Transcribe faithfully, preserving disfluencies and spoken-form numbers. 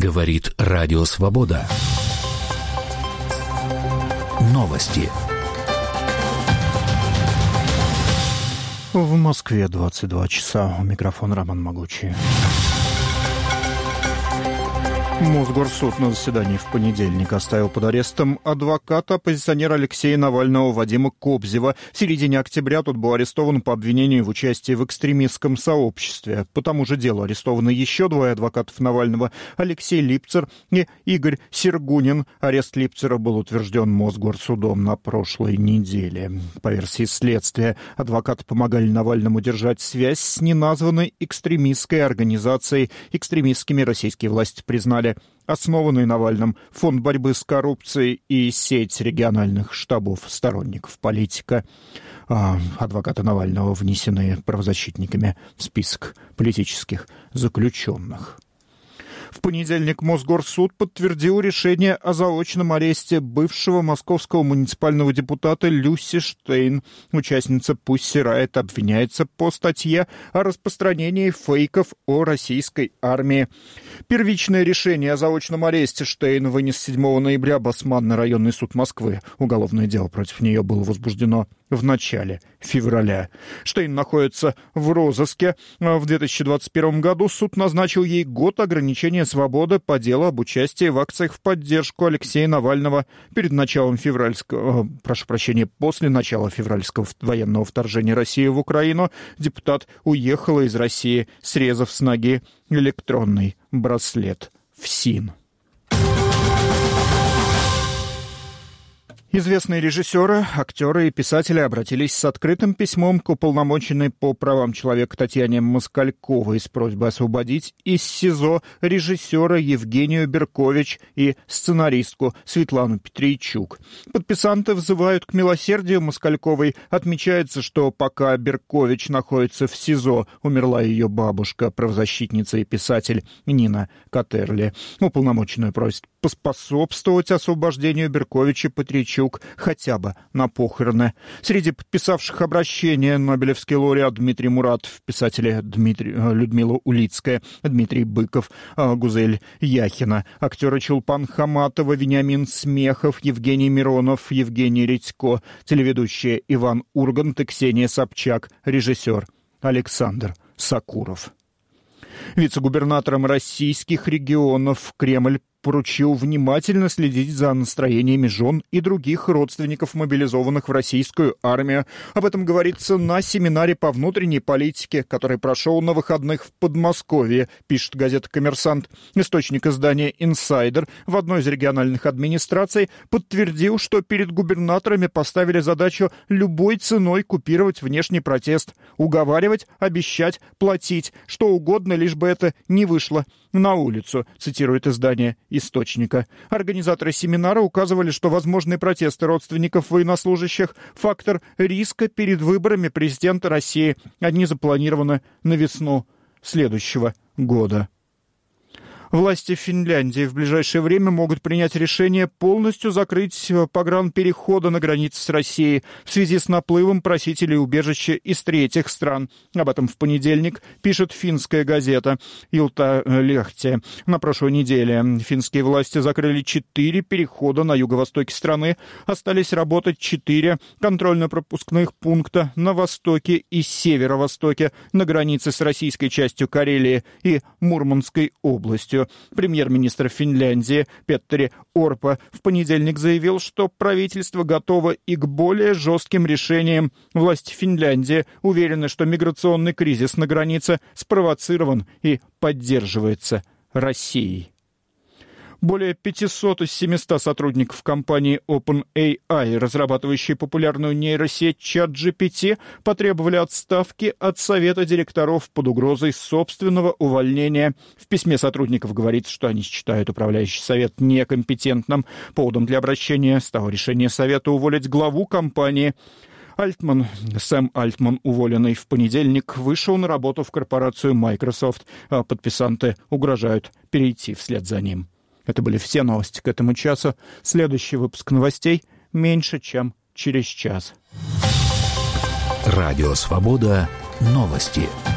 Говорит Радио Свобода. Новости. В Москве двадцать два часа. У микрофона Роман Могучий. Мосгорсуд на заседании в понедельник оставил под арестом адвоката оппозиционера Алексея Навального Вадима Кобзева. В середине октября тот был арестован по обвинению в участии в экстремистском сообществе. По тому же делу арестованы еще двое адвокатов Навального – Алексей Липцер и Игорь Сергунин. Арест Липцера был утвержден Мосгорсудом на прошлой неделе. По версии следствия, адвокаты помогали Навальному держать связь с неназванной экстремистской организацией. Экстремистскими российские власти признали основанный Навальным фонд борьбы с коррупцией и сеть региональных штабов сторонников политика. Адвокаты Навального внесены правозащитниками в список политических заключенных. В понедельник Мосгорсуд подтвердил решение о заочном аресте бывшего московского муниципального депутата Люси Штейн. Участница Pussy Riot обвиняется по статье о распространении фейков о российской армии. Первичное решение о заочном аресте Штейн вынес седьмого ноября Басманный районный суд Москвы. Уголовное дело против нее было возбуждено в начале февраля. Штейн находится в розыске. В две тысячи двадцать первом году суд назначил ей год ограничения свободы по делу об участии в акциях в поддержку Алексея Навального. Перед началом февральского, прошу прощения, после начала февральского военного вторжения России в Украину депутат уехала из России, срезав с ноги электронный браслет ФСИН. Известные режиссеры, актеры и писатели обратились с открытым письмом к уполномоченной по правам человека Татьяне Москальковой с просьбой освободить из СИЗО режиссера Евгению Беркович и сценаристку Светлану Петрийчук. Подписанты взывают к милосердию Москальковой. Отмечается, что пока Беркович находится в СИЗО, умерла ее бабушка, правозащитница и писатель Нина Катерли. Уполномоченную просит поспособствовать освобождению Берковича и Петрийчук хотя бы на похороны. Среди подписавших обращение нобелевский лауреат Дмитрий Муратов, писатели Дмитрий, Людмила Улицкая, Дмитрий Быков, Гузель Яхина, актеры Чулпан Хаматова, Вениамин Смехов, Евгений Миронов, Евгений Редько, телеведущие Иван Ургант и Ксения Собчак, режиссер Александр Сакуров. Вице-губернаторам российских регионов Кремль поручил внимательно следить за настроениями жен и других родственников мобилизованных в российскую армию. Об этом говорится на семинаре по внутренней политике, который прошел на выходных в Подмосковье, пишет газета «Коммерсант». Источник издания «Инсайдер» в одной из региональных администраций подтвердил, что перед губернаторами поставили задачу любой ценой купировать внешний протест, уговаривать, обещать, платить, что угодно, лишь бы это не вышло на улицу, цитирует издание источника. Организаторы семинара указывали, что возможные протесты родственников военнослужащих – фактор риска перед выборами президента России. Они запланированы на весну следующего года. Власти Финляндии в ближайшее время могут принять решение полностью закрыть погранпереходы на границе с Россией в связи с наплывом просителей убежища из третьих стран. Об этом в понедельник пишет финская газета «Илта-Лехте». На прошлой неделе финские власти закрыли четыре перехода на юго-востоке страны. Остались работать четыре контрольно-пропускных пункта на востоке и северо-востоке на границе с российской частью Карелии и Мурманской областью. Премьер-министр Финляндии Петтери Орпо в понедельник заявил, что правительство готово и к более жестким решениям. Власти Финляндии уверены, что миграционный кризис на границе спровоцирован и поддерживается Россией. Более пятьсот из семисот сотрудников компании OpenAI, разрабатывающей популярную нейросеть ChatGPT, потребовали отставки от совета директоров под угрозой собственного увольнения. В письме сотрудников говорится, что они считают управляющий совет некомпетентным. Поводом для обращения стало решение совета уволить главу компании. Альтман, Сэм Альтман, уволенный в понедельник, вышел на работу в корпорацию Microsoft, а подписанты угрожают перейти вслед за ним. Это были все новости к этому часу. Следующий выпуск новостей меньше, чем через час. Радио «Свобода». Новости.